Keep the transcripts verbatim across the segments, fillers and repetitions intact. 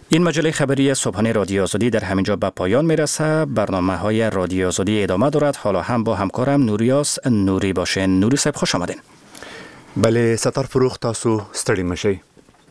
این مجله خبری صبحانه رادیو آزادی در همینجا به پایان میرسه. برنامه های رادیو آزادی ادامه دارد. حالا هم با همکارم نوریاس نوری باشین. نوری صاحب خوش آمدین. بله ستار فروخ تاسو ستړي مشي.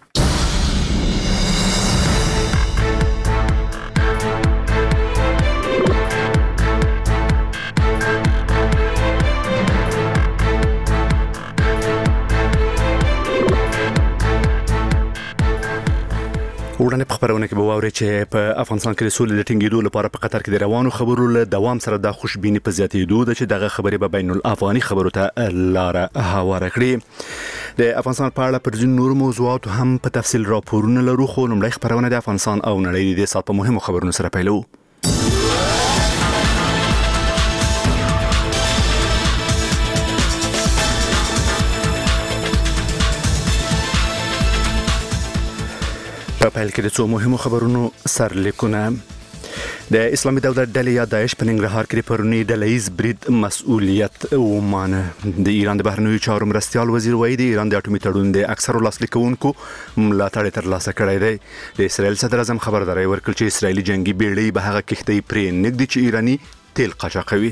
وړاندې په خبرونه کې به واورئ چې په افغانستان کې د سولې د ټینګېدو لپاره په قطر کې د روانو خبرو له دوام سره د خوشبیني په زیاتېدو ده چې دغه خبرې به بین الافغاني خبرو ته لاره هواره کړي. د افغانستان په اړه پر ځینو نورو موضوعاتو هم په تفصیل راپورونه لرو، خو لومړی خبرونه د افغانستان او نړۍ د دې ساعت په مهمو خبرونو سره پیلوو. په پیل کې د څو مهمو خبرونو سرلیکونه. د اسلامي دولت ډلې یا داعش په ننګرهار کې پرونی ډلهیز برید مسؤلیت ومانه. د ایران د بهرنیو چارو مرستیال وزیر وایي د ایران د اټومي تړون د اکثرو لاسلیکونکو ملاتړ ترلاسه کړی دی. د اسرائیل صدر اعظم خبرداری ورکړه چې اسرائیلي جنگي بیړۍ به هغه کښتۍ پرې نږدې چې ایراني تیل قاچاقوي.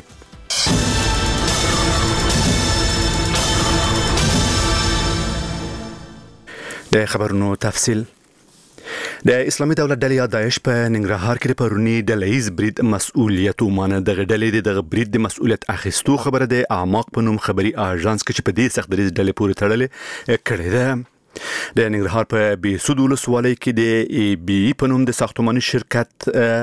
د خبرونو تفصیل. د اسلامي دولت ډلې یا داعش په ننګرهار کې پرونی ډلهیز برید مسؤلیت ومانه. دغه ډلې د مسؤلیت د مسؤلیت اخیستو خبره د اعماق په نوم خبري اژانس کې چې په دې سخت دریځ ډلې پورې تړلې کړې ده. د ننګرهار په بیسود ولسوالۍ کې د ای بی په نوم د ساختماني شرکت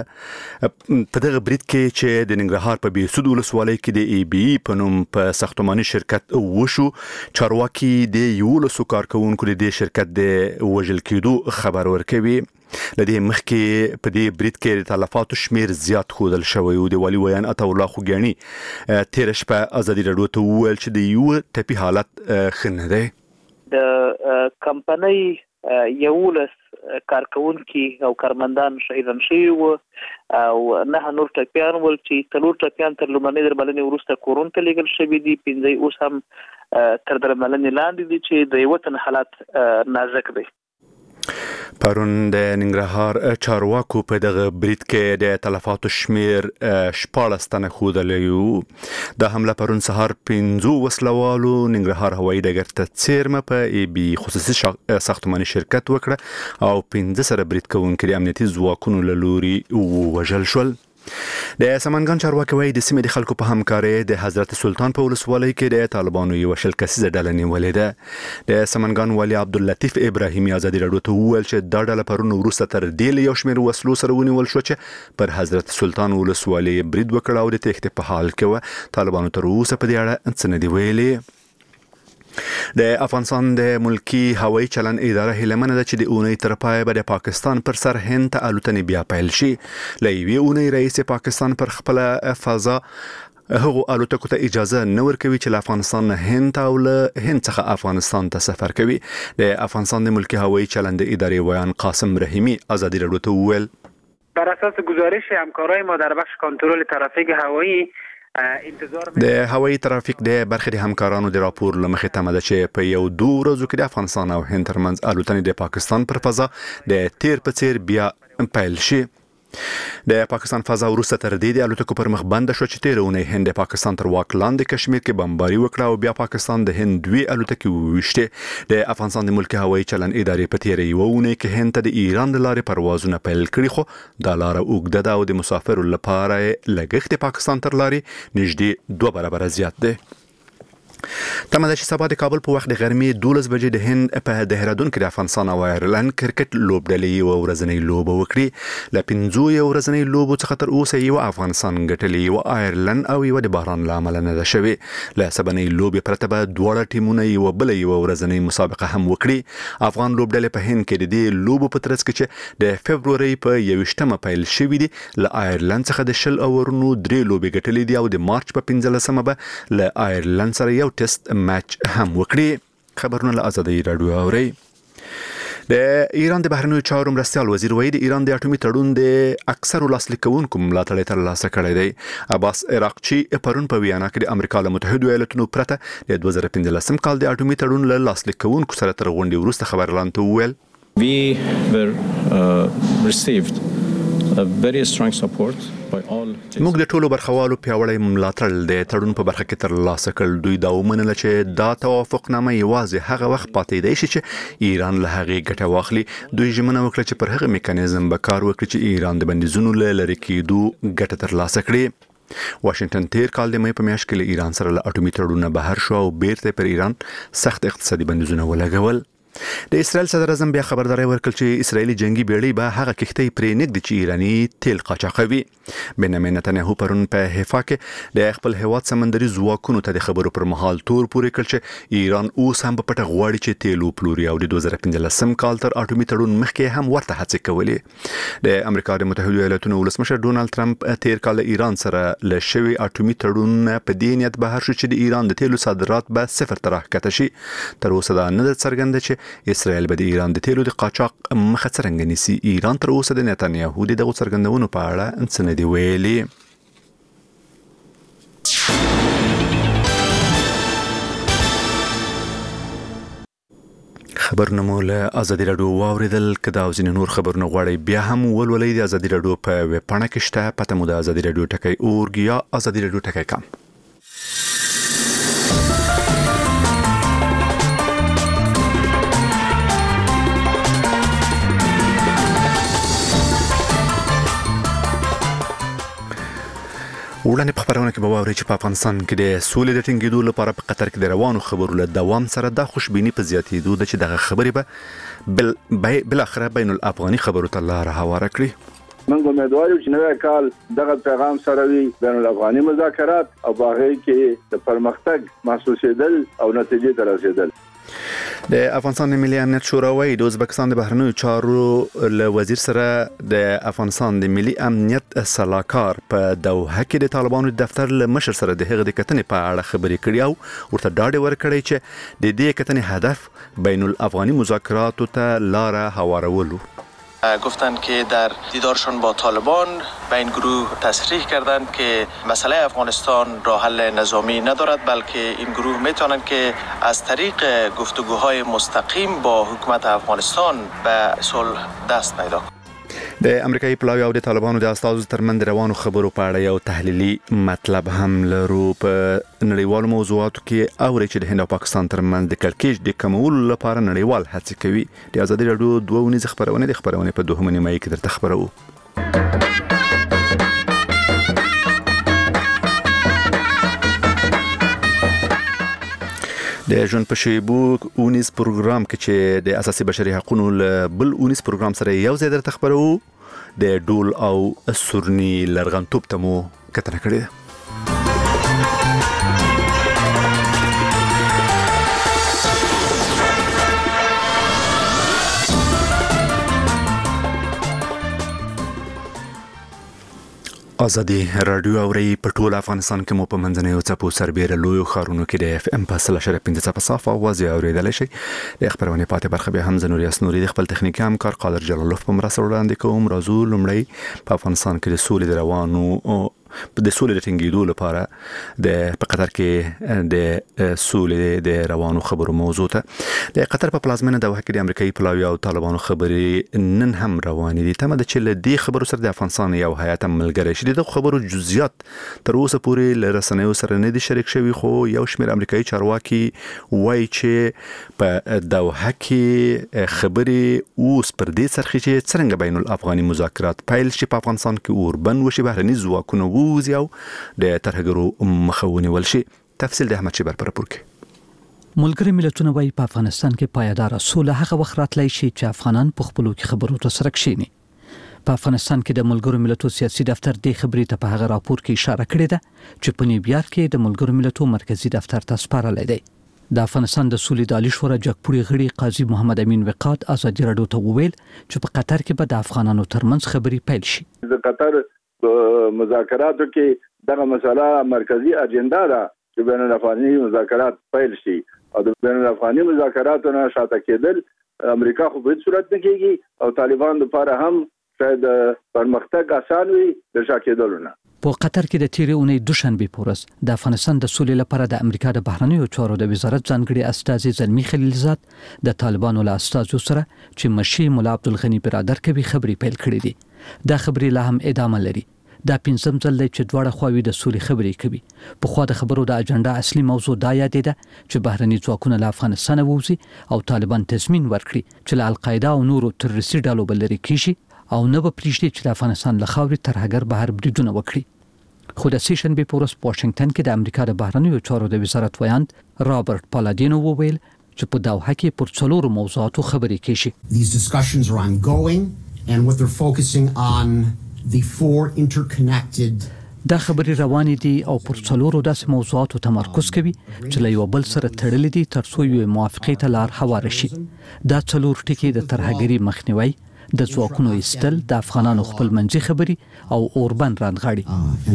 په دغه برید کې چې د ننګرهار په بیسود ولسوالۍ کې د ای بی په نوم په ساختماني شرکت وشو، چارواکي د یولسو کارکونکو د دې شرکت د وژل کېدو خبر ورکوي. لدې مخکې په دې برید کې د تلفاتو شمیر زیات ښودل شوی و. د والي ویان عطا الله خوګیاني تېره شپه ازادي راډیو ته وویل چې د یو ټپي حالت ښه نه دی. د کمپنۍ یولس کارکونکي او کارمندان شهیدان شوي وو او نه نور ټپیان ول چې څلور ټپیان تر لومړنۍ درملنې وروسته کورون ته لیږل شوي دي. پنځه اوس هم تر درملنې لاندې دي چې د یو تن حالت نازک دی. پرون د ننګرهار چارواکو په دغه برید کې د تلفاتو شمیر شپاړس تنه ښودلی وو. د حمله پرون سهار پنځو وسلوالو ننګرهار هوایي ډګر ته څیرمه په ای بي خصوصي ساختماني شرکت وکړه او پنځه سره برید کوونکي د امنیتي ځواکونو له لوري ووژل شول. د سمنګان چارواکي وایي د سیمې د خلکو په همکارۍ د حضرت سلطان په ولسوالۍ کې د طالبانو یو شل کسیزه ډله نیولې ده. د سمنګان والي عبداللطیف ابراهیمي ازادي راډیو ته وویل چې دا ډله پرون وروسته تر دې له یو شمېر وسلو سره ونیول شو چې پر حضرت سلطان ولسوالۍ برید وکړ او د تېښتې په حال کې وه. طالبانو تر اوسه په دې اړه څه نه دي ویلي. د افغانستان د ملکی هوایي چلن اداره هیله ده چې د اونۍ تر پایه به د پاکستان پر سر هند ته الوتنې بیا پیل شي. له یوې اونۍ رئیس پاکستان پر خپل فضا هغو الوتکو ته اجازه نه ورکوي چې له افغانستان نه هند او له هند څخه افغانستان ته سفر کوي. د افغانستان د ملکی هوایي چلن د ادارې ویان قاسم رحیمی ازادي راډیو ته وویل بر اساس گزارش همکارای ما در بخش کنترل ترافیک هوایی د هوایي ترافیک د برخې د همکارانو د راپور لمخې تمه ده چې په یو دوه ورځو کې د افغانستان او هند ترمنځ الوتنې د پاکستان پر فضا د تیر په څیر بیا پیل شي. د پاکستان فضا وروسته تر دې د الوتکو پر مخ بند شو چې تیر اونۍ هند د پاکستان تر واک لاندې کشمیر کې بمباري وکړه او بیا پاکستان د هند دوی الوتکې وویشتې. د افغانستان د ملکی هوایي چلن ادارې په تیر یو اونۍ کې هند ته د ایران د لارې پروازونه پیل کړي، خو دا لاره اوږده ده او د مسافرو لپاره لګښت د پاکستان تر لارې نږدې دوه برابره زیات دی. تمه ده چې سبا د کابل په وخت د غرمې دولس بجې د هند په دهرادون کې د افغانستان او آیرلند کرکټ لوبډلې یوه ورځنۍ لوبه وکړي. له پنځو یو ورځنۍ لوبو څخه تر اوسه یوه افغانستان ګټلې، یوه آیرلند او یوه د بحران له امله نه ده شوې. له سبنۍ لوبې پرته به دواړه ټیمونه یوه بله یوه ورځنۍ مسابقه هم وکړي. افغان لوبډلې په هند کې د دې لوبو په ترڅ کې چې د فبرورۍ په یویشتمه پیل شوي دي له آیرلند څخه د شل اورونو درې لوبې ګټلې دي او د مارچ په پنځلسمه به له آیرلند سره یو ټیسټ میچ هم وکړي. خبرونه له ازادي راډیو اوري. د ایران د بهرنیو چارو مرستیال وزیر وایي د ایران د اټومي تړون د اکثرو لاسلیکونکو ملاتړ ترلاسه کړی دی. عباس عراقچي پرون په ویانا کې د امریکا له متحدو ایالاتونو پرته د دوه زره پنځلسم کال د اټومي تړون له لاسلیکونکو سره تر غونډې وروسته خبرلاندې وویل We were uh, received a very strong support by all. موږ د ټولو برخوالو پیاوړی ملاتړ د تړون په برخه کې ترلاسه کړ. دوی دا ومنل چې دا توافقنامه یوازې هغه وخت پاتې دی چې ایران له هغې ګټه واخلي. دوی ژمنه وکړه چې پر هغه میکانیزم به کار وکړي چې ایران د بندیزونو له لرې کېدو ګټه ترلاسه کړي. واشنگټن تیر کال د مې په میاشت کې له ایران سره له اټومي تړون بهر شو او بیرته پر ایران سخت اقتصادي بندیزونه ولګول. د اسرائیل صدر اعظم بیا خبرداري ورکړه چې اسرائیلي جنگي بیړۍ به هغه کښتۍ پرې نږدې چې ایراني تیل قاچاقوي. بنیامین نتنیاهو پرون په حفا کې د خپل هیواد سمندري ځواکونو ته د خبرو پر مهال تور پورې کړ چې ایران اوس هم په پټه غواړي چې تیل وپلوري او د دوه زره پنځلسم کال تر اټومي تړون مخکې هم ورته هڅې کولې. د امریکا د متحده ایالاتونو ولسمشر ډونالد ټرمپ تیر کال ایران سره له شوی اټومي تړون په دې نیت بهر شو چې د ایران د تیلو صادرات به صفر ته راښکته شي. تر اوسه دا نه څرګنده چې اسرائیل به د ایران د تیلو د قاچاق مخه څرنګه نیسي. ایران تر اوسه د نتنیاهو د دغو څرګندونو په اړه څه نه دي ویلي. خبرونه مو له ازادي راډیو واوریدل. که دا او ځینې نور خبرونه غواړئ بیا هم ولولئ د ازادي راډیو په ویب پاڼه کې شته. پته مو د ازادي راډیو ټکی اورګ یا ازادي راډیو ټکی کام. وړاندې په خبرونه کې به واورئ چې په افغانستان کې د سولې د ټینګېدو لپاره په قطر کې د روانو خبرو له دوام سره دا خوشبیني په زیاتېدو ده چې دغه خبرې به بل بالاخره بین الافغاني خبرو ته لاره هواره کړي. موږ امیدوار یو چې نوی کال دغه پیغام سره وي بین الافغاني مذاکرات او په هغې کې د پرمختګ محسوسېدل او نتیجې ته رسېدل. د افغانستان ملي امنیت شوراوی د ازبکستان د بهرنیو چارو له وزیر سره د افغانستان د ملي امنیت صلاحکار په دوحه کې د طالبانو د دفتر له مشر سره د هغه د کتنې په اړه خبرې کړې او ورته ډاډ ورکړی چې د دې کتنې هدف بین الافغاني مذاکراتو ته لاره هوارولو. گفتند که در دیدارشون با طالبان به این گروه تصریح کردند که مسئله افغانستان راه حل نظامی ندارد، بلکه این گروه میتونند که از طریق گفتگوهای مستقیم با حکومت افغانستان به صلح دست پیدا کنند. د امریکایي پلاوی او د طالبانو د استازو ترمنځ روانو خبرو په اړه یو تحلیلي مطلب هم لرو. په نړیوالو موضوعاتو کې اوري چې د هند او پاکستان ترمنځ د کړکېچ د کمولو لپاره نړیوال هڅې کوي. د ازادي راډیو دوه ونیزه خبرونه د خبرونه په دوه نیمه کې درته خبرو. د ژوند په شیبو اونیز پروګرام کې چې د اساسي بشري حقوقو بل اونیز پروګرام سره یو ځای درته خبرو. د ډول او سورني لرغنتوب ته مو کتنه کړې. ازادي راډیو اوري په ټول افغانستان کې مو په منځنیو څپو سربېره لویو ښارونو کې د اف ام په سل اشاریه پنځه څپه صاف اواز اوریدلی شي. د خبرونه پاتې برخه به هم زنوري اسنوري د خپل تخنیکي همکار قادر جلالوف په مرسته وړاندې کوم. راځو لومړی په افغانستان کې د سولې د روانو د سولې د ټینګېدو لپاره د په قطر کې د سولې د روانو خبرو موضوع ته د قطر په پلازمینه دوحه کې د امریکایي پلاوی او طالبانو خبرې نن هم روانې دي. تمه ده چې له دې خبرو سره د افغانستان یو هیات ملګری شي. د خبرو جزئیات تر اوسه پورې له رسنیو سره نه دي شریک شوي، خو یو شمېر امریکایي چارواکي وایي چې په دوحه کې خبرې اوس پر دې څرخي چې څرنګه بین الافغاني مذاکرات پیل شي، په افغانستان کې اوربند وشي، بهرني ځواکونه ووځي او د ترهګرو مخه ونیول شي. تفصیل د احمد شیبر پر راپور کې. ملګری ملتونه وايي په افغانستان کې پایدار سوله هغه وخت راتلی شي چې افغانان په خپلو کې خبرو ته سره کښیني. په افغانستان کې د ملګرو ملتونو سیاسي دفتر د خبرې ته په هغه راپور کې اشاره کړې ده چې په نیویارک کې د ملګرو ملتونو مرکزی دفتر ته سپارل دی. د افغانستان د سولې د عالی شورا جګپوړي غړي قاضي محمد امین وقاد ازادي راډیو ته وویل چې په قطر کې به د افغانانو ترمنځ خبرې پیل شي. د قطر مذاکراتو کې دغه مسله مرکزی اجنډا ده چې بین الافغاني مذاکرات پیل شي او د بین الافغاني مذاکراتو نه شاته کېدل امریکا خو په هیڅ صورت نه کېږي او طالبان لپاره هم شاید پرمختګ آسان وي د شا کېدلو نه. په قطر کې د تیرې اونۍ دوشنبه په ورځ د افغانستان د سولې لپاره د امریکا د بهرنیو چارو د وزارت ځانګړي استازي زلمی خلیلزاد د طالبانو له استازو سره چې مشي مولا عبدالغنی برادر کوي خبري پیل کړې دي. دا خبري لا هم ادامه لري. دا پنځم ځل دی چې دواړه خواوې د سولې خبرې کوي. په خوا د خبرو د اجنډا اصلي موضوع دا یادې ده چې بهرني ځواکونه له افغانستان ووځي او طالبان تضمین ورکړي چې له القاعده او نورو تروریستي ډلو بل لري کیږي او نه به پریږدي چې د افغانستان له خاورې ترهګر بهر بریدونه وکړي. خو د سې شنبې په ورځ په واشنگټن کې د امریکا د بهرنیو چارو د وزارت ویاند رابرټ پالادینو وویل چې په دوحه کې پر څلورو موضوعاتو خبرې کیږي. These discussions are ongoing and what they're focusing on the four interconnected دا خبرې روانې دي او پر څلورو داسې موضوعاتو تمرکز کوي چې له یو بل سره تړلې دي تر څو یو موافقې ته لار هواره شي. دا څلور ټکي د ترهګرۍ مخنیوي، د ځواکونو ایستل، د افغانانو خپلمنځي خبري او اوربند رانغاړي.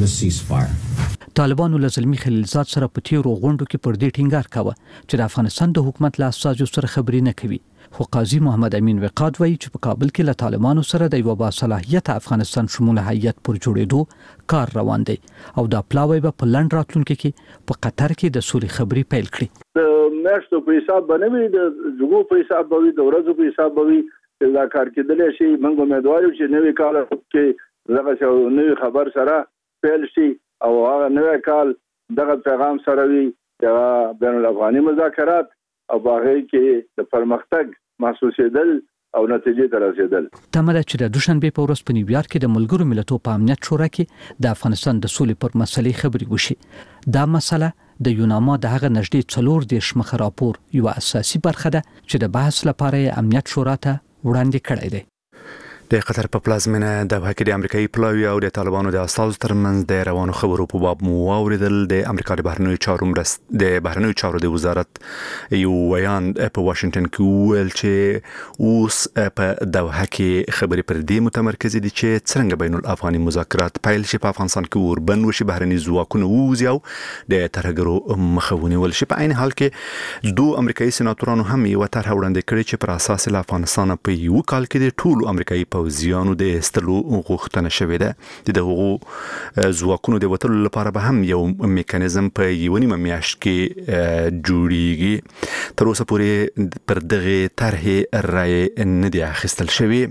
طالبانو له زلمی خلیلزاد سره په تیرو غونډو کې پر دې ټینګار کاوه چې د افغانستان د حکومت له استازو سره خبري نه کوي. خو قاضي محمد امین وقاد وایي چې په کابل کې له طالبانو سره د یو باصلاحیت افغانستان شموله هیئت پر جوړېدو کار روان دی او دا پلاوی به په لند راتلونکي کې په قطر کې د سولې خبري پیل کړي. د میاشتو په حساب باندې د جګو په حساب باندې د ورځو په حساب باندې دا کار کېدلی شي. موږ امیدوار یو چې نوې کال کې دغه نوې خبر سره پیل شي او هغه نوې کال دغه پیغام سره وي د بین الافغاني مذاکرات او باغې کې د پرمختګ محسوسېدل او نتیجې ته رسیدل. تمره چې د دوشنبه په ورځ په نیویارک کې د ملګرو ملتونو په امنیت شورا کې د افغانستان د سولې پر مسلې خبرې وشي. دا مسله د یوناما د هغه نږدې څلور دیرش مخه راپور یو اساسي برخه ده چې د بحث لپاره امنیت شورا ته وړاندې کړی دی. د قطر په پلازمینه د وکړې د امریکایي پلاوی او د طالبانو د استازو ترمنځ د روانو خبرو په باب مو واوریدل. د امریکا د بهرنیو چارو مرست د بهرنیو چارو د وزارت یو بیان په واشنگټن کې ویل چې اوس په دوحه کې خبرې پر دې متمرکز دي چې څنګه بین الافغاني مذاکرات پیل شي، په افغانستان کې اوربند وشي، بهرني ځواکونه ووځي او د ترهګرو مخه ونیول شي. په عین حال کې دوه امریکایي سناتورانو هم یو طرح وړاندې کړې چې پر اساس له افغانستان په یو کال کې د ټولو امریکایي پوځیانو د استلو غوښتنه شوې ده. د دغو ځواکونو د وټلو لپاره به هم یو میکانیزم په یو نیمه میاشت کې جوړیږي. تر اوسه پورې پر دغه طرح رای نه دی اخیستل شوی.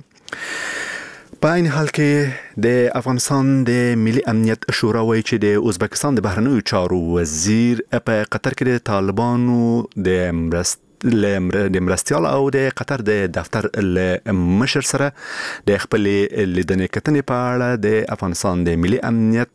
په عین حال کې د افغانستان د ملي امنیت شورا وایي چې د ازبکستان د بهرنیو چارو وزیر په قطر کې د طالبانو د مرست د مرستيال او د قطر د دفتر مشر سره د خپل لیدنې کتنې په اړه د افغانستان د ملي امنیت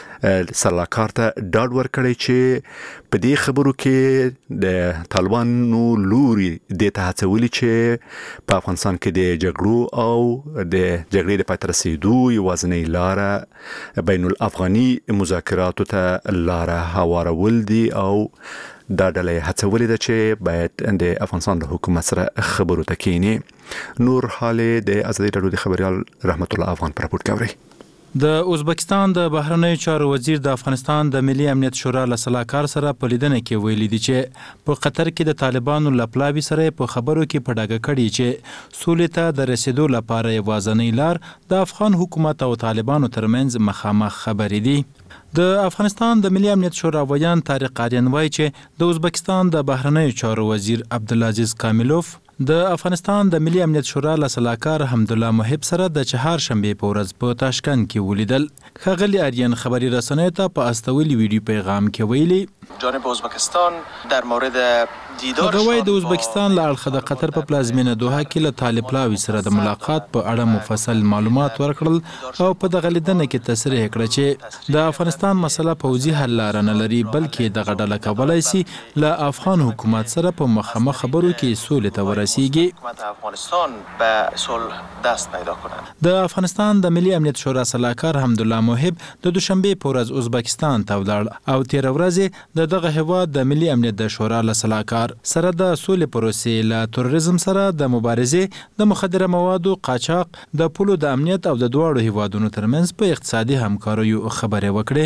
سلاکار ته ډاډ ورکړی چې په دې خبرو کې د طالبانو لوري د تهڅولي چې په افغانستان کې د جګړو او د جګړې د پای ته رسیدو یوازینۍ لاره بین الافغاني مذاکراتو ته لاره هوارول دي او دا ډله هڅولې ده چې باید د افغانستان له حکومت سره خبرو ته کینی. نور حال د ازادي راډیو د خبريال رحمت الله افغان پر راپور کوي. د ازبکستان د بهرنیو چارو وزیر د افغانستان د ملي امنیت شورا له سلاکار سره په لیدنه کې ویلي دي چې په قطر کې د طالبانو له پلاوي سره په خبرو کې په ډاګه کړي چې سولې ته د رسیدو لپاره یوازینۍ لار د افغان حکومت او طالبانو ترمنځ مخامخ خبرې دي. د افغانستان د ملي امنیت شورا ویان طارق آریان وایي چې د ازبکستان د بهرنیو چارو وزیر عبدالعزیز کاملوف د افغانستان د ملي امنیت شورا له سلاکار حمدالله محب سره د چهارشنبه په ورځ په تاشکند کې ولیدل. ښاغلي آریان خبري رسنیو ته په استولي ویډیو پیغام کې ویلي جانب ازبکستان در مورد دیدار غوی د ازبکستان له اړخه د قطر په پلازمینه دوحه کې له طالب پلاوي سره د ملاقات په اړه مفصل معلومات ورکړل او په دغه لیدنه کې تصریح کړ چې د افغانستان مسله پوځي حل لاره نه لري بلکې دغه ډله کولای شي له افغان حکومت سره په مخامخ خبرو کې سولې ته ورسیږي. افغانستان به صلح دست پیدا کند. د افغانستان د ملي امنیت شورا سلاکار حمدالله محب د دوشنبه په ورځ ازبکستان ته ولاړ او تیر ورځ د دغه هیواد د ملي امنیت د شورا له سلاکار سره د سولې پروسې له تروریزم سره د مبارزې د مخدره موادو قاچاق د پولو د امنیت او د دواړو هیوادونو ترمنځ په اقتصادي همکاریو خبرې وکړې.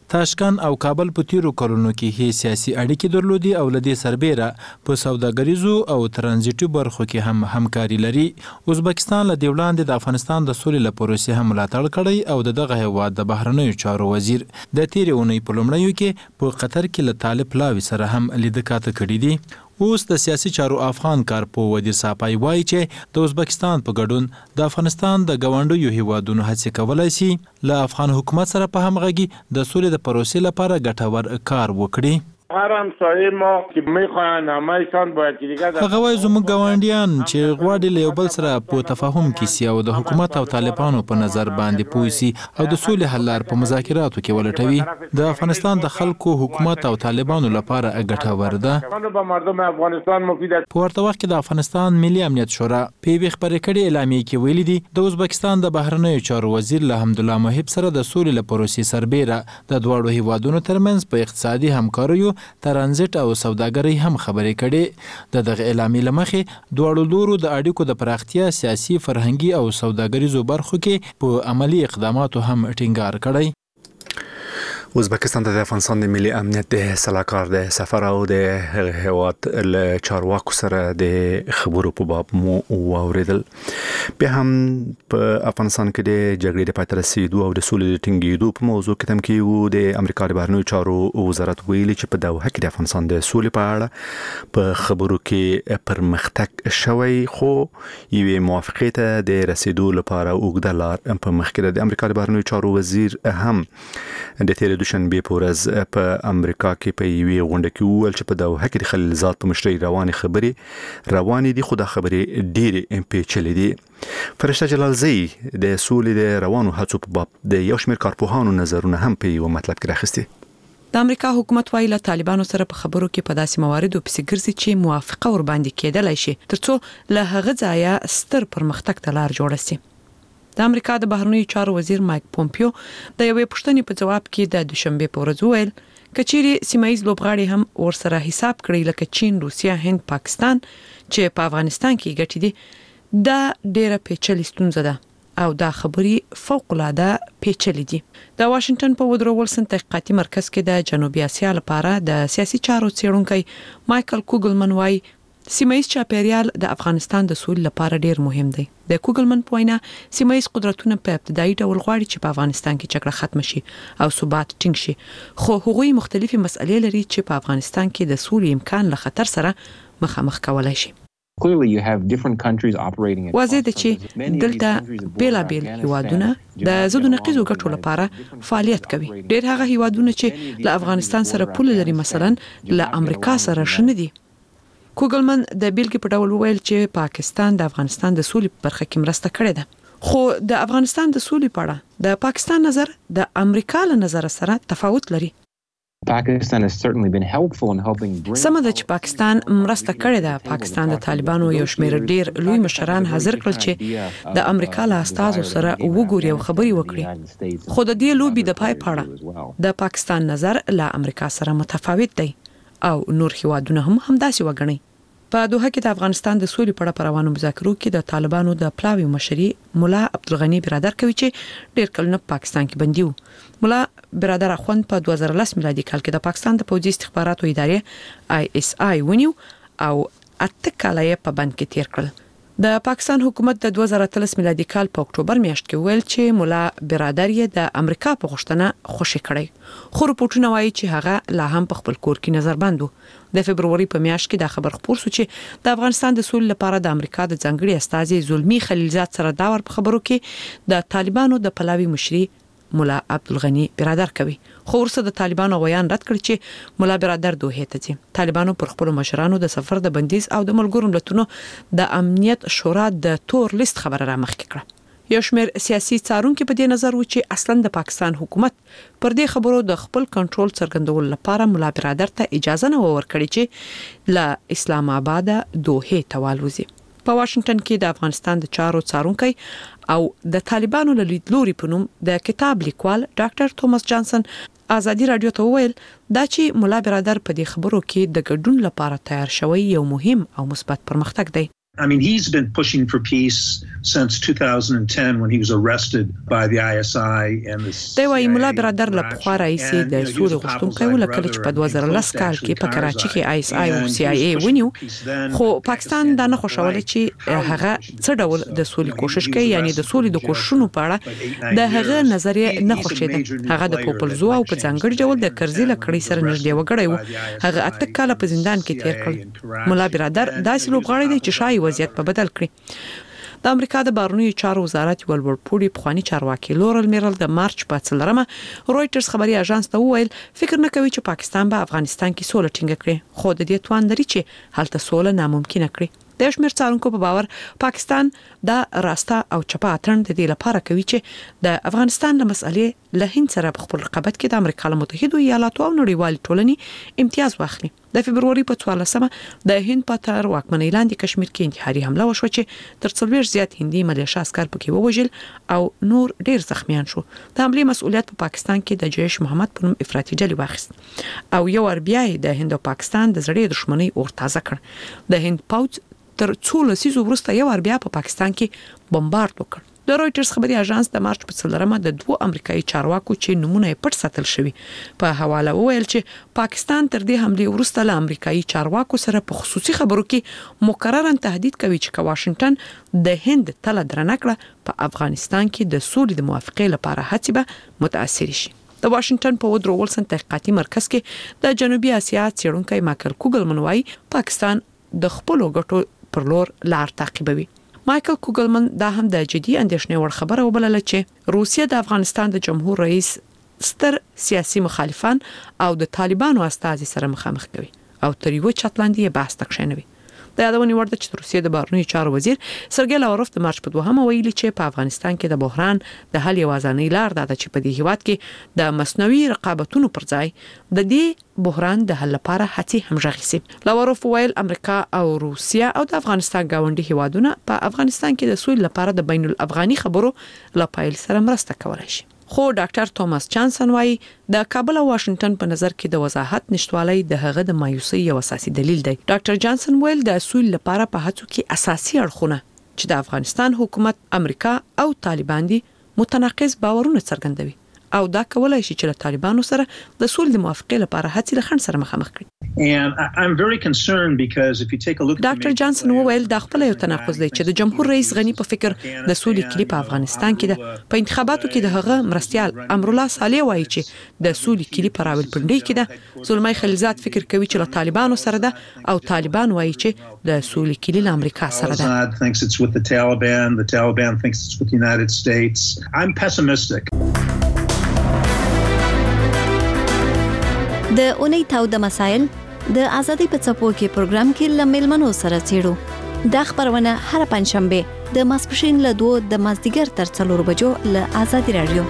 تاشکند او کابل په تیرو کلونو کې هي سیاسي اړیکې درلودي او لدې سربېره په سوداګریزو او ترانزیټي برخو کې هم همکاري لري. ازبکستان له دې وړاندې د افغانستان د سولې له پروسې هم ملاتړ کړی او د دغه هیواد د بهرنیو چارو وزیر د تیرې اونۍ په لومړیو کې په قطر کې له طالب لاوي سره هم لیدکاته کړي دي. اوس د سیاسي چارو افغان کارپو ودیر صافای وایي چې د ازبکستان په ګډون د افغانستان د ګاونډیو هیوادونو هڅې کولای شي له افغان حکومت سره په همغږي د سولې د پروسې لپاره ګټور کار وکړي. هر همسایه ما که میخواین همه‌شان باید که دیگه هغه وایي زموږ ګاونډیان چې غواړي له یو بل سره په تفاهم کې سي او د حکومت او طالبانو په نظر باندې پوه سي او د سولې حل لار په مذاکراتو کې ولټوي. د افغانستان د خلکو حکومت او طالبانو لپاره ګټور ده. به مردم افغانستان مفید است. په ورته وخت کې د افغانستان ملي امنیت شورا په یوې خبرې کړې اعلامیه کې ویلي دي د ازبکستان د بهرنیو چارو وزیر له حمدالله محب سره د سولې له پروسې سربېره د دواړو هیوادونو ترمنځ په اقتصادي همکاریو ترانزیت او سوداګرۍ هم خبرې کړي. د دغه اعلامیې له مخې دواړو لورو د اړیکو د پراختیا سیاسي فرهنګي او سوداګریزو برخو کې په عملی اقداماتو هم ټینګار کړی. ازبکستان د افغانستان د ملي امنیت د سلاکار د سفر او د هیواد له چارواکو سره د خبرو په باب مو واوریدل. بیا هم په افغانستان کې د جګړې د پای ته رسیدو او د سولې د ټینګېدو په موضوع کې تم کې د امریکا د بهرنیو چارو وزارت ویلي چې په دوحه کې د افغانستان د سولې په اړه په خبرو کې پرمختګ شوی خو یوې موافقې ته د رسیدو لپاره اوږده لار په مخ کې ده. د امریکا د بهرنیو چارو وزیر هم د تیر دوشنبه په ورځ په امریکا کې په یوې غونډه کې وویل چې په دوحه کې د خلیلزاد په مشرۍ روانې خبرې روانې دي خو دا خبرې ډېرې پیچلې دي. فرشته جلالزی د سولې د روانو هڅو په باب د یو شمېر کارپوهانو نظرونه هم په یو مطلب کې راخستي. د امریکا حکومت وايي له طالبانو سره په خبرو کې په داسې مواردو پسې ګرځي چې موافقه ور باندې کېدلای شي ترڅو له هغه ځایه ستر پرمختګ ته لار جوړه شي. د امریکا د بهرنیو چارو وزیر مایک پومپیو د یوې پوښتنې په جواب کې د دوشنبه په ورځ وویل کچېرې سیمایي لوبغاړي هم ورسره حساب کړی لکه چین، روسیا، هند، پاکستان چې په افغانستان کې ګټې دي دا ډېره پیچلې ستونزه ده او دا خبرې فوق العاده پیچلې دي. د واشنگټن په وودرو ولسن تحقیقاتي مرکز کې د جنوبي اسیا لپاره د سیاسي چارو څېړونکی مایکل کوګلمن وايي سیمایي چاپیریال د افغانستان د سولې لپاره ډیر مهم دی. د کوګلمن په وینا سیمایي قدرتونه په ابتدایي ډول غواړي چې په افغانستان کې جګړه ختم شي او ثبات ټینګ شي خو هغوی مختلفي مسئلې لري چې په افغانستان کې د سولې امکان له خطر سره مخامخ کولای شي. واضح ده چې دلته بیلابیل هیوادونه د ضد نقیزو ګټو لپاره فعالیت کوي. ډیر هغه هیوادونه چې له افغانستان سره پوله لري مثلا له امریکا سره شنه دي. کوګلمن د بیلګې په ډول وویل چې پاکستان د افغانستان د سولې په برخه کې مرسته کړې ده خو د افغانستان د سولې په اړه د پاکستان نظر د امریکا له نظر سره تفاوت لري. Pakistan has certainly been helpful in helping bring سمه ده چې پاکستان مرسته کړې ده. پاکستان د طالبانو یو شمېر ډیر لوی مشران حاضر کړل چې د امریکا له استازو سره وګوري او خبري وکړي خو د دې لوبي د پای پاړه د پاکستان نظر له امریکا سره متفاوت دی او نور هیوادونه هم همداسې وګڼي. په دوحه کې د افغانستان د سولې په اړه په روانو مذاکرو کې د طالبانو د پلاوي مشري مولا عبدالغنی برادر کوي چې ډیر کلونه په پاکستان کې بندي و. مولا برادر اخوند په دوه زره لس میلادي کال کې د پاکستان د پوځي استخباراتو ادارې آی اس آی ونیو او اته کاله یې په بند کې تیر کړل. د پاکستان حکومت د دوه زره اتلس میلادي کال په اکتوبر میاشت کې ویل چې مولا برادر یې د امریکا په غوښتنه خوشی کړی خو رپورټونه وایي چې هغه لا هم په خپل کور کې نظر بند و. د فبرवरी په میاشت کې دا خبر خپور شو چې د افغانستان د سولې لپاره د امریکا د ځانګړي استازي زلمی خلیلزاد سره دا ور په خبرو کې د طالبانو د پلاوي مشري مولا عبدالغنی برادر کوي خو ورسره د طالبانو ویان رد کړ چې مولا برادر دوه ته ځي. طالبانو پر خپل مشرانو د سفر د بندیز او د ملګرو ملتونو د امنیت شورا د تور لیست خبره را مخکې کړه. یو شمېر سیاسي څارونکو په دې نظر و چې اصلا د پاکستان حکومت پر دې خبرو د خپل کنټرول څرګندول لپاره مولا برادر ته اجازه نه ورکړي چې له اسلام آباد دوه ته والوزي. په واشنگټن کې د افغانستان د چارو څارونکي او د طالبانو له لیدلوري په نوم د کتاب لیکوال ډاکټر توماس جانسن ازادي رادیو ته وویل دا چې مولا برادر په دې خبرو کې د ګډون لپاره تیار شوی یو مهم او مثبت پرمختګ دی. I mean, he's been pushing for peace since two thousand ten when he was arrested by the I S I and the دی وايي مولا برادر له پخوا راهیسې د سولې غوښتونکی و لکه چې په دوه زره لس کال کې په کراچي کې آی اس آی او سی آی ای ونیو خو پاکستان دا نه خوشاله چې هغه څه ډول د سولې کوشش کوي یعنی د سولې د کوششونو په اړه د هغه نظریه نه خوښیده هغه د پوپلزو او په ځانګړي ډول د کرزي لکړې سره نږدې وګړی و هغه اته کاله په زندان کې تیر کړ مولا برادر داسې لوبغاړی دی چې شای وضعیت په بدل کړي د امریکا د بهرنیو چارو وزارت یو لوړپوړي پخوانی چارواکي لورل میرل د مارچ په څلورمه رويټرز خبري اژانس ته وویل فکر نه کوي چې پاکستان به افغانستان کې سوله ټینګه کړي خو د دې توان لري چې هلته سوله ناممکن کړي د شمیر څارونکو په باور پاکستان د راستا او چپا اترن د دې لپاره کوي چې د افغانستان د مسألې له هند سره په خپل رقابت کې د امریکا متحده ایالاتو او نړیوال ټولنې امتیاز واخلي د فبرवरी په څوارلسمه د هند په تر واکمنۍ لاندې کشمیر کې انتحاري حمله وشوه چې تر څلور زیات هندي ملیشیا عسكر پکې ووژل او نور ډیر زخمیان شو د حمله مسؤلیت په پاکستان کې د جیش محمد په نوم افراطي ډلې واخیست او یو اربیای د هند او پاکستان د زړې دښمنۍ اور تازه کړ د هند پوځ تر څو لسیزو وروسته یو اربیا په پاکستان کې بمبارد وکړ د رويټرز خبري اژانس د مارچ په څلورمه د دوه امریکایي چارواکو چې نمونه پټ ساتل شوی په حواله وویل چې پاکستان تر دې حمله وروسته له امریکایي چارواکو سره په خصوصي خبرو کې مکررا تهدید کوي چې واشنگټن د هند تل درنکړه په افغانستان کې د سولې د موافقې لپاره هڅې به متاثر شي د واشنگټن په وودرو ولسن تحقیقاتي مرکز کې د جنوبي اسیا څېړونکي مایکل کوګلمن وايي پاکستان د خپل ګټو پر لور لار تعقیبوي مایکل کوګلمن دا هم د جدي اندېښنې وړ خبره وبلله چې روسیه د افغانستان د جمهور رئیس ستر سیاسي مخالفان او د طالبانو استازي سره مخامخ کوي او تر یو چتلاندې بحث تکښینوي د یادونې وړ ده چې روسیې د بهرنیو چارو وزیر سرګی لاوروف د مارچ په دوهمه ویلي چې په افغانستان کې د بحران د حل یوازینۍ لار ده چې په دې هیواد کې د مصنوعي رقابتونو پر ځای د دې بحران د حل لپاره هڅې همغږي سي لاوروف ویل امریکا او روسیه او د افغانستان گاونډي هیوادونه په افغانستان کې د سولې لپاره د بین الافغاني خبرو لپاره سره مرسته کولای شي خو ډاکټر توماس جانسن وايي د کابل او واشنگټن په نظر کې د وضاحت نشټوالۍ د هغه د مایوسۍ یو اساسي دلیل دی ډاکټر جانسن ویل د سولې لپاره په هڅو کې اساسي اړخونه چې د افغانستان حکومت امریکا او طالبان دي متناقض باورونه څرګندوي او دا کولای شي چې له طالبانو سره د سولې د موافقې لپاره هڅې له خنډ سره مخامخ کړي And I'm very concerned because if you take a look ډاکټر جانسن وویل دا خپل یو تناقض دی چې د جمهور رئیس غنی په فکر د سولې کلی په افغانستان کې ده په انتخاباتو کې د هغه مرستيال امرالله صالح وایي چې د سولې کلی په راولپنډي کې ده زلمي خلیلزاد فکر کوي چې له طالبانو سره ده او طالبان وایي چې د سولې کلی له امریکا سره ده Assad thinks it's with the Taliban the Taliban thinks it's with the United States I'm pessimistic د اونۍ تاو د مسائل د ازادي په څپو کې پروګرام کې لملمنو سره چیرو د خبرونه هر پنځشنبه د ماسپښین له دوه د مازدیګر تر څلور بجو له ازادي رادیو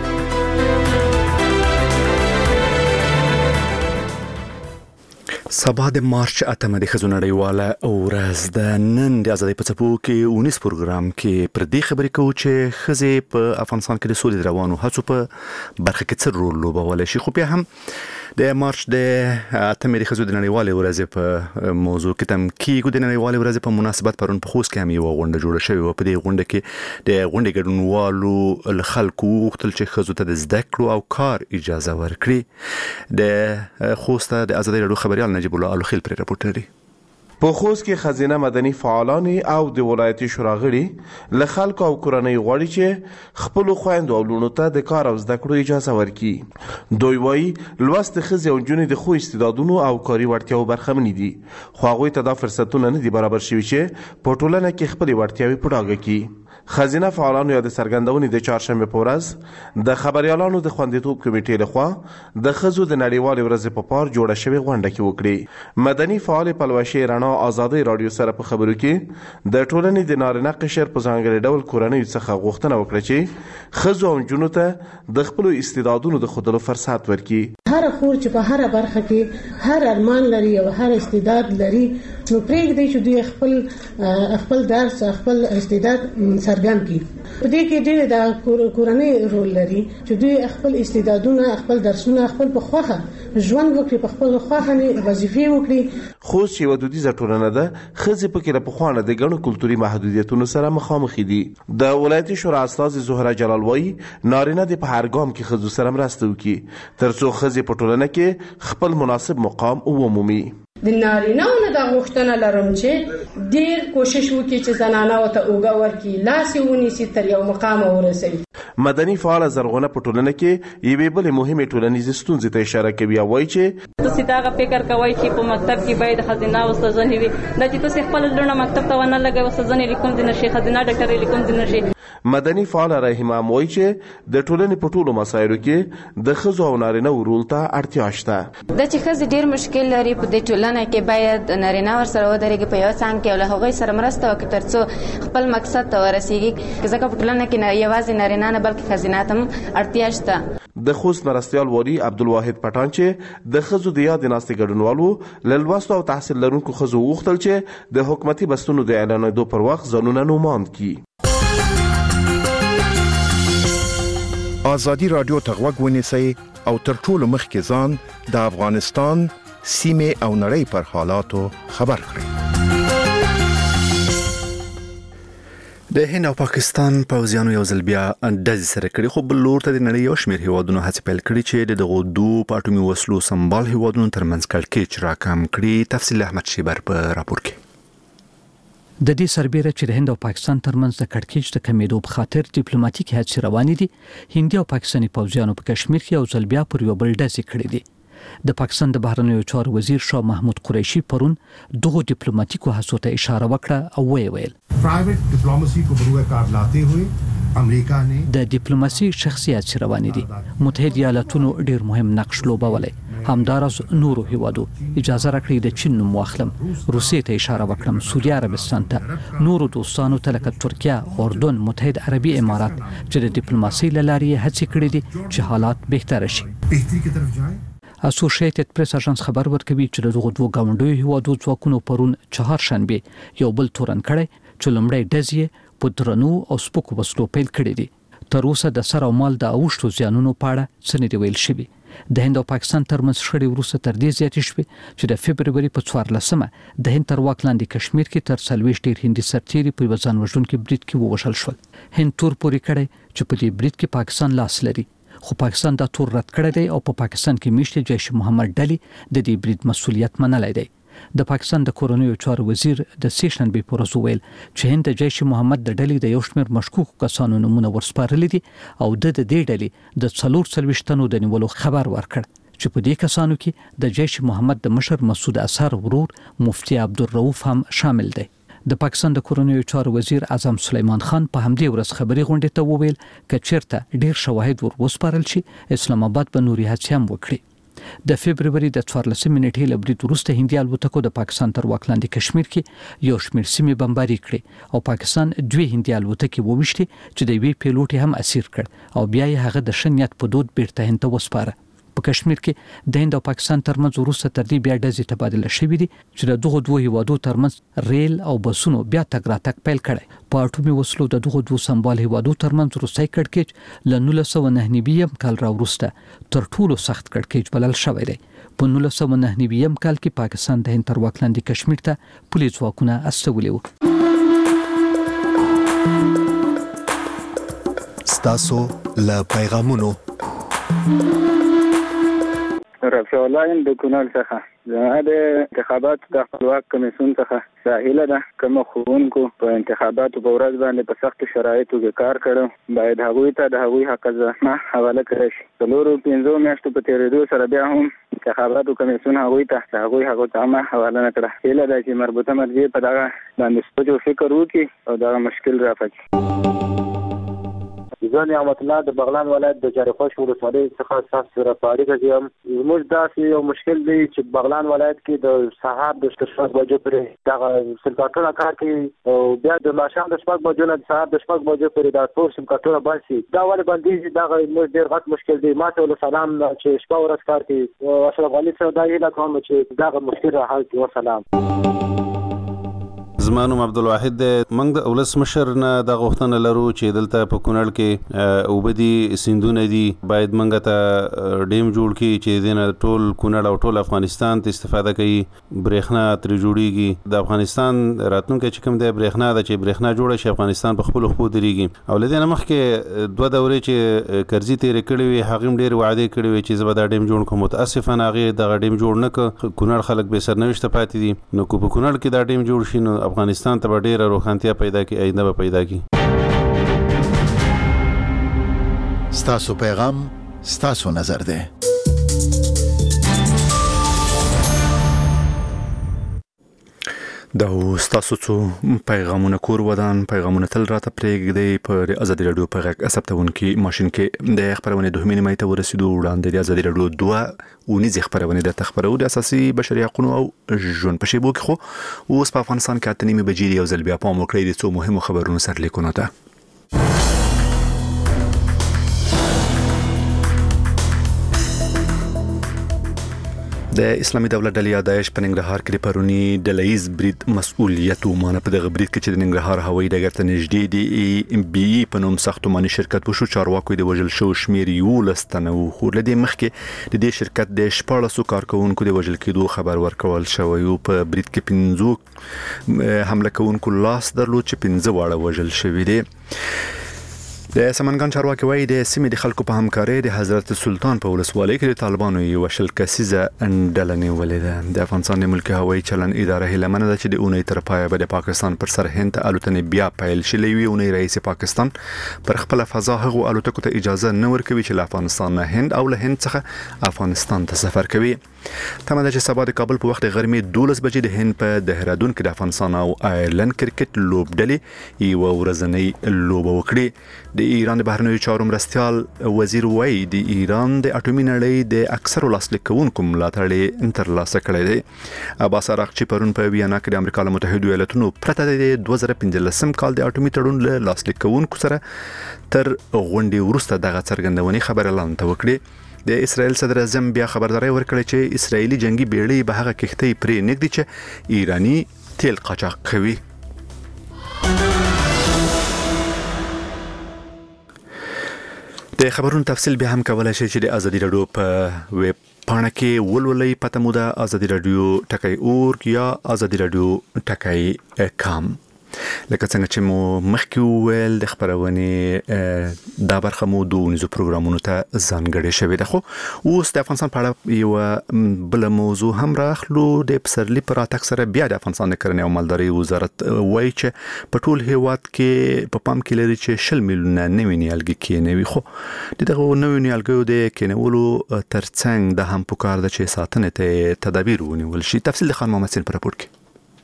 سبا د مارچ اتمه د ښځو نړیواله ورځ د نن د ازادۍ په څپو کې اونیس پروګرام کې پر دې خبرې کوو چې ښځې په افغانستان کې د سولې د روانو هڅو په برخه کې څه رول لوبولی شي خو بیا هم د مارچ د اتمې د ښځو د نړیوالې ورځې په موضوع کې تم کېږو د نړیوالې ورځې په مناسبت پرون په خوست کې هم یوه غونډه جوړه شوې وه په دې غونډه کې د غونډې ګډونوالو له خلکو وغوښتل چې ښځو ته د زده کړو او کار اجازه ورکړي د خوست د ازادۍ راډیو خبریال نجیب الله الوخیل پرې راپورټ لري په خوست کې خزینه مدني فعالان او د ولایتي شورا غړي له خلکو او کورنۍ غواړي چې خپل خويندو او لونو ته د کار او زده کړو اجازه ورکړي دوی وایي لوست ښځې او نجونې د خو استعدادونو او کاري وړتیاو برخمن دي خو هغوی ته دا فرصتونه نه دي برابر شوي چې په ټولنه کې خپلې وړتیاوې په ډاګه کړي خزینه فعالانو یا د سرګندونې د چهارشنبه په ورځ د خبريالانو د خوندیتوب کمیټې لخوا د ښځو د نړیوالې ورځې په پار جوړه شوې غونډه کې وکړي مدني فعال پلوشې رڼا ازادۍ رادیو سره په خبرو کې د ټولنې د نارینه قشر په ځانګړي ډول کورنۍ څخه غوښتنه وکړه چې ښځو او نجونو ته د خپلو استعدادونو د ښودلو فرصت ورکړي هر خور چې په هر برخه کې هر ارمان لري او هر استعداد لري نو پرېږدي چې دوی خپل خپل درس خپل استعداد څرګند کړي. په دې کې ډېر د کورنۍ رول لري چې دوی خپل استعدادونه خپل درسونه خپل په خوخه ژوند وکړي، په خپل خوخه وظیفې وکړي. خوست یوه دودیزه ټولنه ده. ښځې پکې له پخوانه د ګڼو کلتوري محدودیتونو سره مخامخ دي. د ولایتي شورا استازي زهره جلال وایي نارینه د په هر ګام کې ښځو سره مرسته وکړي تر څو ښځې په ټولنه کې خپل مناسب مقام ومومي. د نارینه‌ونو د غوښتنه لرم چې ډیر کوشش وکړي چې زنانه ته اوږه ورکړي، لاس یې ونیسي تر یو مقام ورسوي. مدني فعاله زرغونه په ټولنه کې یوې بلې مهمې ټولنیزې ستونزې ته اشاره کوي او وایي چې تاسو دا فکر کوئ چې په مکتب کې باید ښځینه او ښځینه وي، دا چې تاسو خپل لونه مکتب ته ونه لګوي ښځینه لیکم دي نشي، ښځینه ډاکټر لیکم دي نشي. مدني فعال رحیم هم وایي چې د ټولنې په ټولو مسایلو کې د ښځو او نارینه‌و رول ته اړتیا شته. دا چې ښځې ډېر مشکل لري په دې ټولنه کې باید نارینه ورسره ودرېږي په یو څنګ کې او له هغوی سره مرسته وکړي تر څو خپل مقصد ته ورسېږي، ځکه په ټولنه کې یوازې نارینه نه بلکې ښځینه ته هم اړتیا شته. د خوست مرستیال والي عبدالواحد پټان چې د ښځو د یادې ناستې ګډونوالو له لوستو او تحصیل لرونکو ښځو وغوښتل چې د حکومتي بستونو د اعلانېدو پر وخت ځانونه نوماند کړي. آزادی رادیو ته غوږ ونیسئ او تر ټولو مخکې ځان د افغانستان سیمې او نړۍ پر حالاتو خبر کړئ. د هند او پاکستان پوځیانو یو ځل بیا ډزې سره کړي، خو بل لور ته د نړۍ یو شمېر هیوادونو هڅې پیل کړي چې د دغو دوو په اټومي وسلو سمبال هیوادونو ترمنځ کړکېچ راکم کړي. تفصیل احمد شیبر په راپور کې. د دې سربېره چې د هند او پاکستان ترمنځ د کړکېچ د کمیدو په خاطر ډیپلوماټیکي هڅې روانې دي، هندي او پاکستاني پوځیانو په کشمیر کې یو ځل بیا پر یو بل ډزې کړې دي. د پاکستان د بهرنیو چارو وزیر شاه محمود قریشي پرون دغه ډیپلوماټیکو هڅو ته اشاره وکړه او ویې ویل پرایویټ ډیپلوماسي کو بروئے کار لاتے ہوئے امریکا نے د ډیپلوماسي شخصیت روانې دي. متحده ایالاتونو ډیر مهم نقش لوبولی، همدارس نورو هیوادو اجازه راکړي د چین نوم واخلم، روسیې ته اشاره وکړم، سعودي عربستان ته، نورو دوستانو ته لکه ترکیه، اردن، متحده عربي امارات چې د ډیپلوماسي له لارې هڅې کړې دي چې حالات بهتر شي. بهتري کی طرف جائیں. اسوسییټډ پریس اژانس خبر ورکوي چې دغه دوه گاونډیو هیوادو ځواکونو پرون چهارشنبه یو بل تورن کړي چې لومړی ډزې په درنو او سپکو وسلو پیل کړي دي. تر اوسه د سر او مال د اوښتو زیانونو په اړه څه نه دی ویل شوي. د هند او پاکستان ترمنځ شخړې وروسته تر دې زیاتې شوې چې د فبروري په څوارلسمه د هند تر واک لاندې کشمیر کې تر څلوېښت ډېر هندي سرتیري په یوه ځان وژونکي برید کې ووژل شول. هند تور پورې کړی چې په دې برید کې پاکستان لاس لري، خو پاکستان دا تور رد کړی دی او په پاکستان کې میشته جیش محمد ډلې د دې برید مسولیت منلی دی. د پاکستان د کورنیو چارو وزیر د سیشنبه پر ورځ ویل چې هند د جیش محمد د ډلې د یو شمېر مشکوکو کسانو نمونه ورسپارلي دي او د دې ډلې د څلور څلوېښت تنو د نیولو خبر ورکړ چې په دې کسانو کې د جیش محمد د مشر مسعود اثر ورور مفتی عبدالرؤف هم شامل دی. د پاکستان د کورنیو چارو وزیر اعظم سلیمان خان په همدې ورځ خبري غونډې ته وویل چې چیرته ډیر شواهد ور وسپارل شي اسلام آباد به نوري هڅې هم وکړي. د فبروري د څوارلسمې نیټې له برید وروسته هندي الوتکو د پاکستان تر واک لاندې کشمیر کې یو شمېر سیمې بمباري کړې او پاکستان دوه هندي الوتکې وویشتې چې د یوې پیلوټ هم اسیر کړ او بیا یې هغه د شنیت په دود بیرته هند ته وسپاره. په کشمیر کې د هند او پاکستان ترمنځ وروسته تر دې بیا ډزې تبادله شوې دي چې د دغو دوه هیوادو ترمنځ ریل او بسونو بیا تګ راتګ پیل کړی. په اټومي وسلو د دغو دوه سمبال هیوادو ترمنځ وروستی کړکېچ له نولس سوه نهه نوي کال راوروسته تر ټولو سخت کړکېچ بلل شوی دی. په نولس سوه نهه نوي کال کې پاکستان د هند تر واک لاندې کشمیر ته پولیس ځواکونه استولي وو. ستاسو له پیغامونو رفیع الله د کونړ څخه زما د انتخاباتو د خپلواک کمیسیون څخه ساحله ده کوم ښوونکو په انتخاباتو په ورځ باندې په سختو شرایطو کې کار کړو باید هغوی ته د هغوی حق زحمه حواله کړی شي. څلورو پنځو میاشتو په تېرېدو سره بیا هم انتخاباتو کمیسیون هغوی ته د هغوی حق زحمه حواله نه کړه. هیله ده چې مربوطه مرجع په دغه باندې سوچ او فکر وکړي او دغه مشکل رافقي. زه نعمت الله د بغلان ولایت د جارخوش ولسوالۍ څخه ستاسو سره په اړیکه کې یم. زموږ داسې یو مشکل دی چې بغلان ولایت کې د سهار د شپږ بجو پورې دغه سیم کارتونه کار کوي او بیا د ماښام د شپږ بجو نه د سهار د شپږ بجو پورې دا ټول سیم کارتونه بند شي. دا ولې بندېږي؟ دغه زموږ ډېر غټ مشکل دی. ما ته ول سلام چې شپه ورځ کار کوي او اشرف غني صاحب دا هیله کوم چې دغه مشکل را حل کړي. وسلام. زما نوم عبدالواحد دی. موږ د ولسمشر نه دا غوښتنه لرو چې دلته په کونړ کې اوبه دي، سیندونه دي، باید موږ ته ډیم جوړ کړي چې دې نه ټول کونړ او ټول افغانستان ته استفاده کوي، برېښنا ترې جوړیږي. د افغانستان راتلونکی چې کوم دی برېښنا ده، چې برېښنا جوړه شي افغانستان په خپلو خپو درېږي. او له دې نه مخکې دوه دورې چې کرزي تېرې کړې وې هغې هم ډېرې وعدې کړې وې چې زه به دا ډیم جوړ کړم. متاسفانه هغې دغه ډیم جوړ نه کړ. کونړ خلک بې سرنوشته پاتې دي. نو که په کونړ کې دا ډیم جوړ شي نو افغانستان ته به ډېره روښانتیا پیدا کړي، آینده به پیدا کړي. ستاسو پیغام ستاسو نظر دی. دا ستاسو څو پیغامونه کور ودان پیغامونه تل راته پرېږدئ په ازادي راډیو په غږ ثبتونکي ماشین کې. د خبرونې دوهمې نیمایي ته ورسېدو وړاندې د ازادي راډیو دوه اونیزې خبرونې درته خبرو د اساسي بشري حقوقو او ژوند په شیبو کې. خو اوس په افغانستان کې اته نیمې بجې یو ځل بیا پام وکړئ د څو مهمو خبرونو سرلیکونو ته. د اسلامي دولت ډلې یا داعش په ننګرهار کې د پرونی ډلهیز برید مسؤلیت ومانه. په دغه برید کې چې د ننګرهار هوایي ډګر ته نږدې د ام بي ای په نوم ساختماني شرکت وشو، چارواکو د وژل شو شمیر یولس تنه و. خو له دې مخکې د دې شرکت د شپاړسو کارکونکو د وژل کېدو خبر ورکول شوی و. په برید کې پنځو حمله کوونکو لاس درلود چې پنځه واړه وژل شوي دي. د سمنګان چارواکي وایي د سیمې د خلکو په همکارۍ د حضرت سلطان په ولسوالۍ کې د طالبانو یوه شل کسیزه ډله نیولې ده. د افغانستان د ملکي هوایي چلند اداره هیله منه ده چې د اونۍ تر پایه به د پاکستان پر سر هند ته الوتنې بیا پیل شي. له یوې اونۍ راهیسې پاکستان پر خپله فضا هغو الوتکو ته اجازه نه ورکوي چې له افغانستان نه هند او له هند څخه افغانستان ته سفر کوي. تمه ده چې سبا د کابل په وخت د غرمې دولس بجې د هند په دهرادون کې د افغانستان او آیرلند کرکټ لوبډلې یوه ورځنۍ لوبه وکړي. د ایران د بهرنیو چارو مرستیال وزیر وایي د ایران د اټومي نړۍ د اکثرو لاسلیک کوونکو ملاتړ یې ترلاسه کړی دی. عباس عراقچي پرون په ویانا کې د امریکا له متحدو ایالتونو پرته د دوه زره پنځلسم کال د اټومي تړون له لاسلیک کوونکو سره تر غونډې وروسته دغه څرګندونې خبره لاندې وکړي. د اسرائیل صدر اعظم بیا خبرداری ورکړه چې اسرائیلي جنگي بیړۍ به هغه کښتۍ پرې نږدي چې ایرانی تیل قاچاق کوي. د خبرونو تفصیل بیا هم کولای شي چې د ازادي راډیو په ویب پاڼه کې ولولئ. پته مو ده ازادي راډیو ټکی اورګ یا ازادي راډیو ټکی کام. لکه څنګه چې مو مخکې وویل د خبرونې دا برخه مو د اونیزو پروګرامونو ته ځانګړې شوې ده. خو اوس د افغانستان په اړه یوه بله موضوع هم راخلو. د پسرلي په راتګ سره بیا د افغانستان د کرنې او مالدارۍ وزارت وایي چې په ټول هیواد کې په پام کې لري چې شل میلیونه نوي نیالګي کېنوي. خو د دغه نویو نیالګیو د کېنولو ترڅنګ دا هم پکار ده چې ساتنې ته تدابیر ونیول شي. تفصیل د خان محمد سین په راپور کې.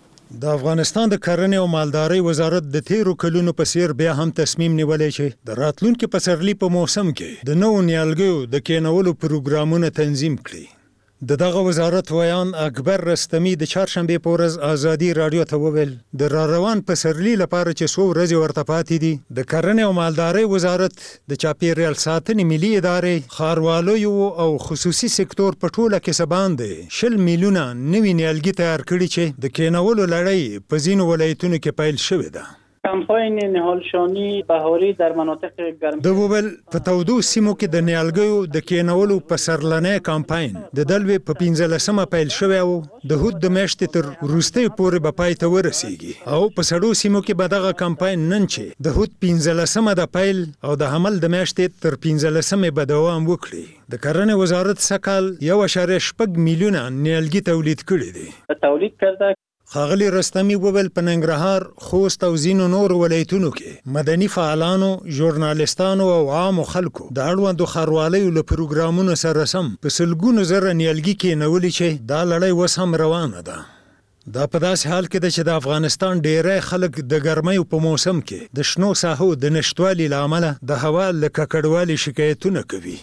د افغانستان د کرنې او مالدارۍ وزارت د تیرو کلونو په څیر بیا هم تصمیم نیولی چې د راتلونکي پسرلي په موسم کې د نوو نیالګیو د کېنولو پروګرامونه تنظیم کړي. د دغه وزارت ویان اکبر رستمی د چهارشنبې په ورځ ازادي راډیو ته وویل د را روان پسرلي لپاره چې څو ورځې ورته پاتې دي د کرنې او مالدارۍ وزارت د چاپیریال ساتنې ملي ادارې ښاروالو او خصوصي سکتور په ټوله کې څه باندې شل میلیونه نوي نیالګي تیار کړي چې د کېنولو لړۍ په ځینو ولایتونو کې پیل شوې ده. کمپاین نهالشانی بهاری در مناطق گرم د وبل په تودو سیمو کې د نیالګیو د کېنولو په سرلنې کمپاین د دلوي په پنځلسمه پیل شوی او د هود د میاشتې تر وروستۍ پورې به پای ته ورسیږي او په سړو سیمو کې به دغه کمپاین نن چې د هود پنځلسمه د پیل او د حمل د میاشتې تر پنځلسمه به دوام وکړي. د کرنې وزارت سکهال یو اعشاریه شپږ میلیونه نیالګي تولید کړي دي. تولید کرده ښاغلي رستمی وویل په ننګرهار، خوست او ځینو نورو ولایتونو کې مدني فعالانو، ژورنالستانو او عامو خلکو د اړوندو ښاروالیو له پروګرامونو سره سم په سلګونو زره نیالګي کېنولي چې دا لړۍ اوس هم روانه ده. دا په داسې حال کې ده چې د افغانستان ډیری خلک د ګرمیو په موسم کې د شنو ساحو د نشتوالي له امله د هوا له ککړوالي شکایتونه کوي.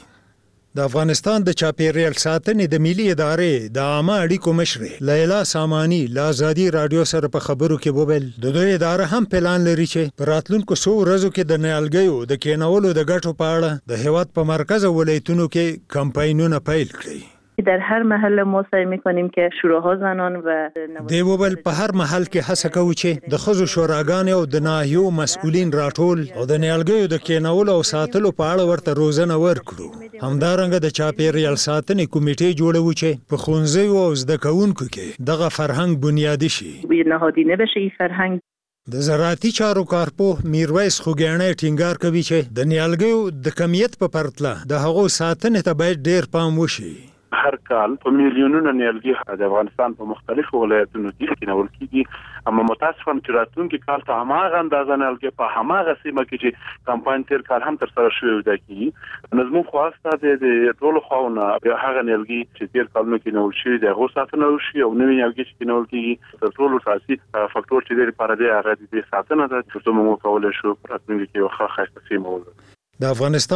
د افغانستان د چاپیریال ساتنې د ملي ادارې د عامه اړیکو مشرې لیلا سامانی له ازادي راډیو سره په خبرو کې وویل د دوی اداره هم پلان لري چې په راتلونکو څو ورځو کې د نیالګیو د کېنولو د ګټو په اړه د هیواد په مرکز ولایتونو کې کمپاینونه پیل کړي. در هر محل ما سعی می‌کنیم که شوراها زنان و دی وبل په هر محل کې هڅه کوي چې د خزو شوراګانې او د ناحیو مسؤلین راټول او د نیالګیو د کېنولو او ساتلو په اړه ورته روزنه ورکړو. همدارنګه د چاپیریال ساتنې کمیټې جوړوي چې په ښوونځیو او زده کوونکو کې دغه فرهنګ بنیادي شي. نهادینه بشه این فرهنگ. د زراعتي چارو کارپوه میرویس خوګیاڼی ټینګار کوي چې د نیالګیو د کمیت په پرتله د هغو ساتنې ته باید ډیر پام وشي. هر کال په میلیونونو نیالګي د افغانستان په مختلفو ولایتونو کې کېنول کېږي، اما متاسفانه چې راتلونکي کال ته هماغه اندازه نیالګي په هماغه سیمه کې چې کمپاین تیر کال هم تر سره شوی ودا کېږي. نو زموږ خواسته د ټولو خواونه هغه نیالګي چې تیر کال نو کېنول شوي د هغو ساتنه وشي او نوي نیالګي چې کېنول کېږي تر ټولو اساسي فاکتور چې دی لپاره دی هغه د ساتنه ده چې موږ کولی شو په راتلونکي کې یو ښه ښایسته سیمه ولرو. د افغانستان